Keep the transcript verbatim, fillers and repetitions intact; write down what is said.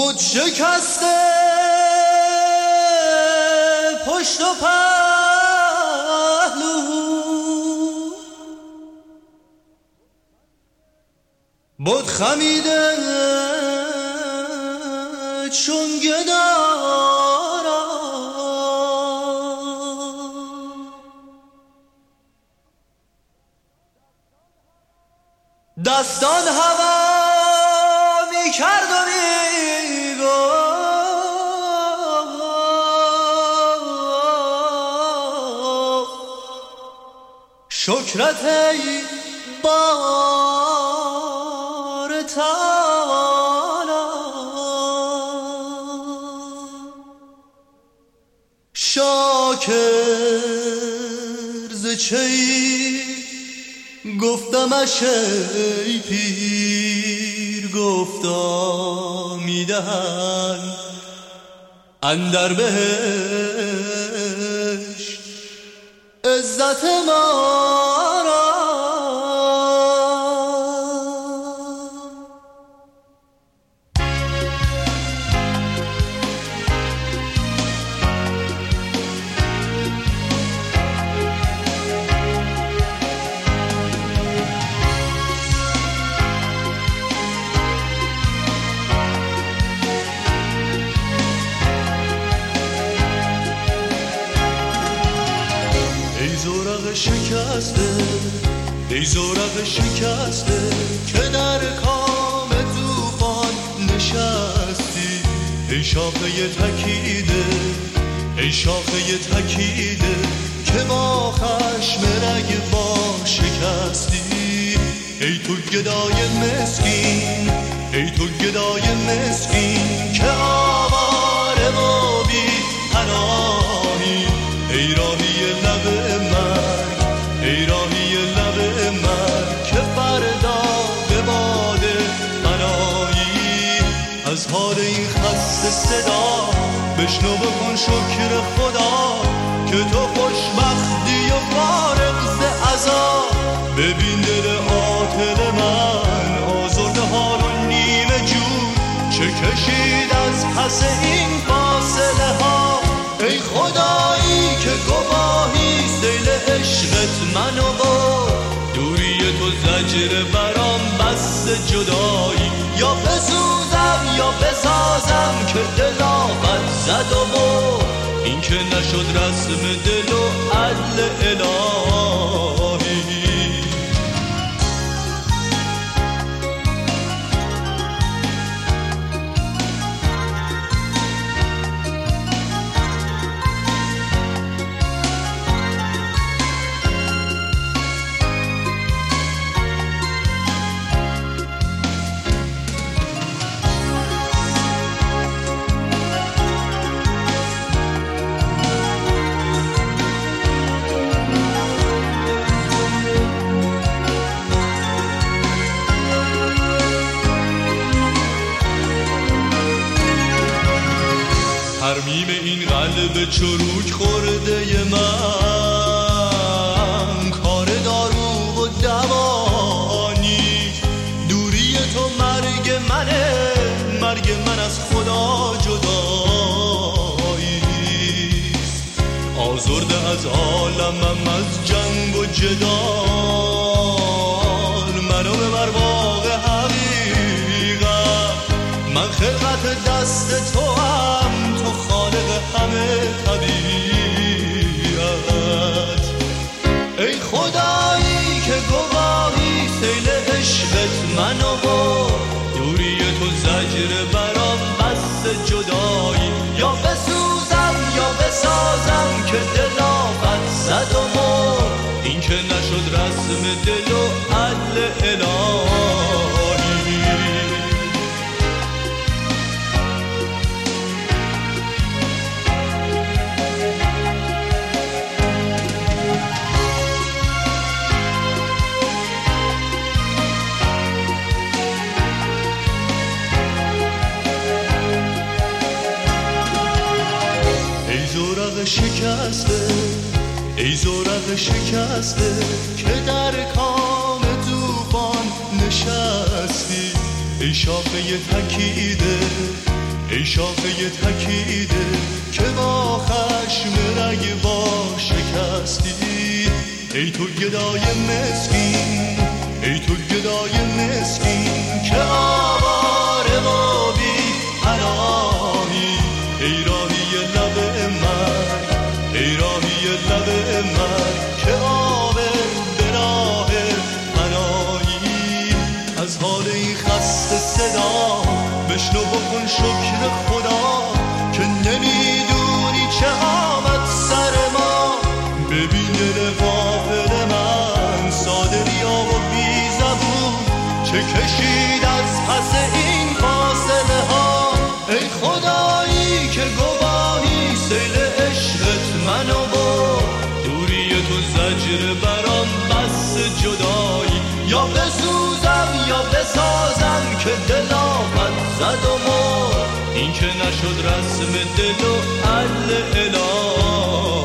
بود شکسته پشت و پهلو، بود خمیده چون گدارا، دستان هوا می کرد و می گفت شکرت ای بار تعالی، شاکر ز چی گفتمش ای پیر، گفتا میدهن اندر بهشت عزت ما را. شکسته ای زورق شکسته که در کام طوفان نشستی، ای شاخه تکیده ای شاخه تکیده که با خشم رگبار شکستی، ای تو گدای مسکین ای تو گدای مسکین که آواره و بی پناهی، ای راهی لب مرگ ای راهی لب مرگ که فردا به باده بنایی، از حال این خسته صدا بشنو بکن شکر خدا که تو خوشبختی و فارغ ز عذاب. ببین دل عاطل من آزرده حال و نیمه جون چه کشید از پس این فاصله ها، ای خدایی که گواهی سیل عشقت منو برد، دوری تو زجر برام بس جدایی، یا بسوزم یا بسازم که دل آفت زد و برد، این که نشد رسم دل و عدل الهی. ترمیم این قلب چروک خورده من کار دارو و دوانی، دوری تو مرگ منه مرگ من از خدا جداییست، آزرده از عالمم از جنگ و جدال منو ببر باغ حقیقت، من خلقت دست تو هم تو خالق همه طبیعت، ای خدایی که گواهی سیل عشقت منو برد، دوری تو زجر برام بس جدایی، یا بسوزم یا بسازم که دل آفت زد و مرد، این که نشد رسم دل و عدل الهی. شکسته ای زورق شکسته که در کام طوفان نشستی، ای شاخه تکیده ای شاخه تکیده که با خشم رگ با شکستی، ای تو گدای مسکین، ای تو گدای مسکین که آواره و بی پناهی، ای راهی لب من، ای راهی لب من که آب به راه پناهی. از حال این خسته صدا بشنو بکن شکر خدا که نمیدونی چه آمد سر ما. ببین دل غافل من ساده ریا و بی زبون چه کشید از پس این فاصله ها. ای خدایی که گواهی سیل عشقت منو برد، دوری تو زجر برام بس جدایی. یا بسوزم یا بسازم که دل آمد زد و مرد، این که نشد رسم دل و عدل الهی.